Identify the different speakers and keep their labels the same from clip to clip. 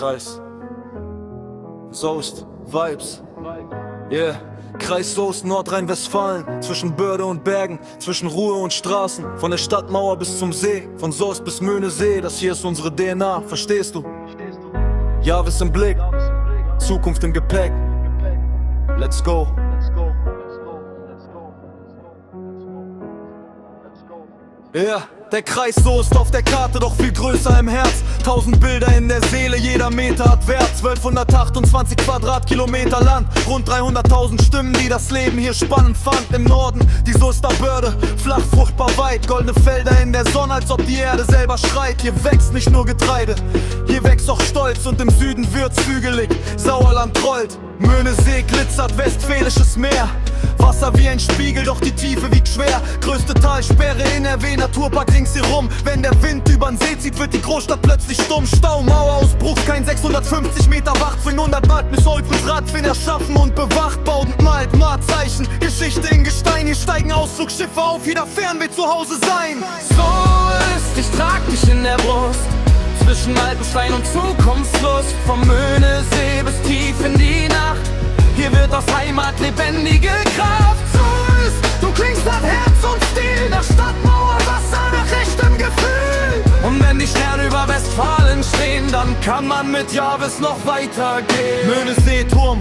Speaker 1: Kreis. Soest, Vibes, yeah. Kreis Soest, Nordrhein-Westfalen. Zwischen Börde und Bergen, zwischen Ruhe und Straßen. Von der Stadtmauer bis zum See, von Soest bis Möhnesee. Das hier ist unsere DNA, verstehst du? Jahres im Blick, Zukunft im Gepäck. Let's go. Ja, der Kreis Soest auf der Karte, doch viel größer im Herz. 1000 Bilder in der Seele, jeder Meter hat Wert. 1228 Quadratkilometer Land, rund 300.000 Stimmen, die das Leben hier spannend fand. Im Norden die Soester Börde, flach, fruchtbar weit. Goldene Felder in der Sonne, als ob die Erde selber schreit. Hier wächst nicht nur Getreide, hier wächst auch Stolz. Und im Süden wird's hügelig, Sauerland rollt. Möhnesee glitzert, westfälisches Meer. Wasser wie ein Spiegel, doch die Tiefe wiegt schwer. Größte Talsperre NRW, Naturpark ringsherum. Wenn der Wind übern See zieht, wird die Großstadt plötzlich stumm. Staumauerausbruch, kein 650 Meter Wacht. 500 Watt bis Holzdrahtfin erschaffen und bewacht. Baut malt Wahrzeichen, Geschichte in Gestein. Hier steigen Ausflugsschiffe auf, jeder Fernweh zu Hause sein.
Speaker 2: Soest, ich trag dich in der Brust, zwischen Alpenstein und Zukunftslust. Vom Möhnesee bis tief in die Nacht, hier wird aus Heimat lebendige Kraft. Soest, du klingst nach Herz und Stil, nach Stadtmauer, Wasser, nach echtem Gefühl. Und wenn die Sterne über Westfalen stehen, dann kann man mit Jarvis noch weitergehen.
Speaker 1: Möhnesee-Turm,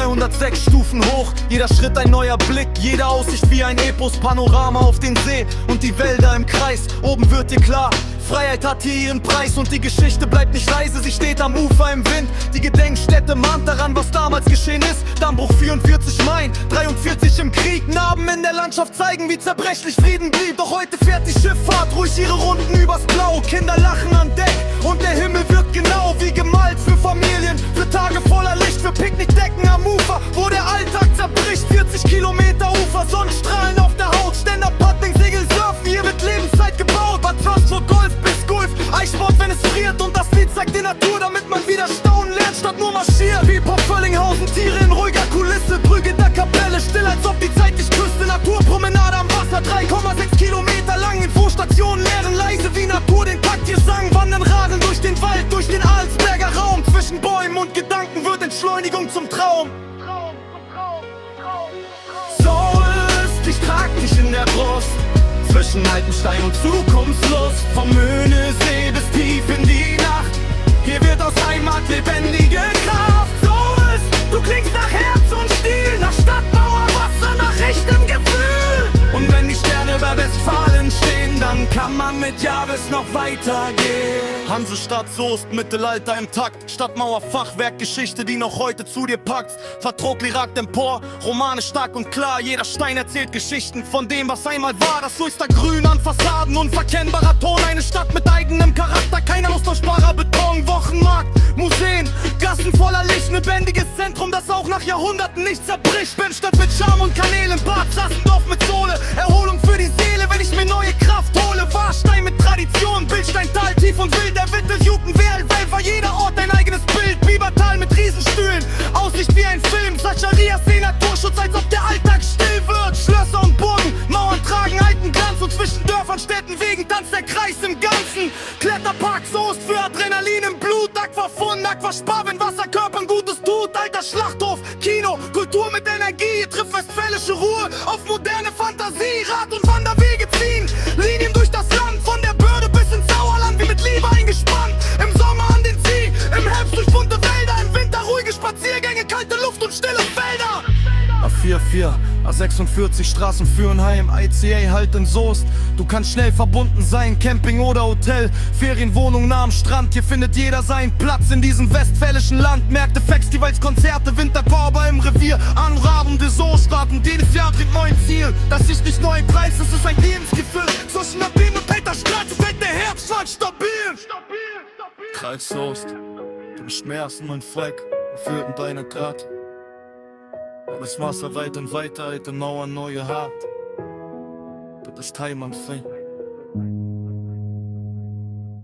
Speaker 1: 206 Stufen hoch, jeder Schritt ein neuer Blick, jede Aussicht wie ein Epos, Panorama auf den See und die Wälder im Kreis. Oben wird dir klar, Freiheit hat hier ihren Preis und die Geschichte bleibt nicht leise, sie steht am Ufer im Wind. Die Gedenkstätte mahnt daran, was damals geschehen ist. Dammbruch 44 Main, 43 im Krieg. Narben in der Landschaft zeigen, wie zerbrechlich Frieden blieb. Doch heute fährt die Schifffahrt ruhig ihre Runden übers Blau. Kinder lachen an Deck und der Himmel wirkt genau wie gemalt für Familien, für Tage voller Licht, für Picknickdecken am Ufer, wo der Alltag zerbricht. 40 Kilometer Ufer, Sonnenstrahlen auf der Haut, Stand-up, Paddling, Segel, Surfen, hier wird Lebenszeit gebaut. Bad Trostburg, Golf bis Gulf, Eichsport, wenn es friert. Und das Lied zeigt die Natur, damit man wieder staunen lernt, statt nur marschiert. Wie Pop Völlinghausen, Tiere in ruhiger Kulisse, Brügge der Kapelle, still als ob die Zeit dich küsste. Naturpromenade am Wasser, 3,6 Kilometer lang. Infostationen leeren leise wie Natur den Takt hier sang. Wandern Radeln durch den Wald, durch den Arlsberger Raum. Zwischen Bäumen und Gedanken wird Entschleunigung zum Traum.
Speaker 2: Soest, ich trag dich in der Brust, zwischen Alpenstein und Zukunftslust. Vom Möhnesee bis tief in die Nacht, hier wird aus Heimat lebendige Kraft. Soest, du klingst nach Herz und Stil, nach Stadtmauer, Wasser, nach echtem Gefühl. Und wenn die Sterne über Westfalen stehen, dann kann man mit Jarvis noch weitergehen.
Speaker 1: Hansestadt Soest, Mittelalter im Takt. Stadtmauer, Fachwerk, Geschichte, die noch heute zu dir packt. Vertrogli ragt empor, Romane stark und klar. Jeder Stein erzählt Geschichten von dem, was einmal war. Das Soester Grün an Fassaden, unverkennbarer Ton. Eine Stadt mit eigenem Charakter, kein austauschbarer Beton. Wochenmarkt, Museen, Gassen voller Licht. Lebendiges Zentrum, das auch nach Jahrhunderten nicht zerbricht. Stadt mit Charme und Kanälen, Bad Sassendorf mit Sohle. Erholung für die Seele, wenn ich mir neue Kraft hole. Warstein mit Tradition, Bildsteintal tief und wild. Der Witte, Juken, war jeder Ort ein eigenes Bild. Biebertal mit Riesenstühlen, Aussicht wie ein Film. Zacharias See, Naturschutz, als ob der Alltag still wird. Schlösser und Burgen, Mauern tragen alten Glanz. Und zwischen Dörfern, Städten, Wegen tanzt der Kreis im Ganzen. Kletterpark Soest für Adrenalin im Blut. Aquafun, Aquaspar, wenn Wasserkörpern Gutes tut. Alter Schlachthof, Kino, Kultur mit Energie. Trifft westfälische Ruhe auf moderne Fantasie. Rad- und Wanderwege ziehen Linien durch das Land, von der Börde bis ins Sauerland, wie mit Liebe eingespannt. Im Sommer an den See, im Herbst durch bunte Wälder, im Winter ruhige Spaziergänge, kalte Luft und stille Felder. A44, A46, Straßen führen heim, ICA halt in Soest. Du kannst schnell verbunden sein, Camping oder Hotel, Ferienwohnung nah am Strand. Hier findet jeder seinen Platz in diesem westfälischen Land. Märkte, Festivals, Konzerte, Winterkorber im Revier. Anrabende Soeststaaten, jedes Jahr mit neuen Ziel. Das ist nicht nur ein Preis, das ist ein Lebensgefühl. Zwischen der Bühne und Peterstraße fällt der Herbstwald stabil. Kreis Soest, du bist mehr als nur ein Fleck, geführt in deiner Tat. Das Wasser weit und weiter, alte Mauern, neue Hart. Du bist Heimatfreund.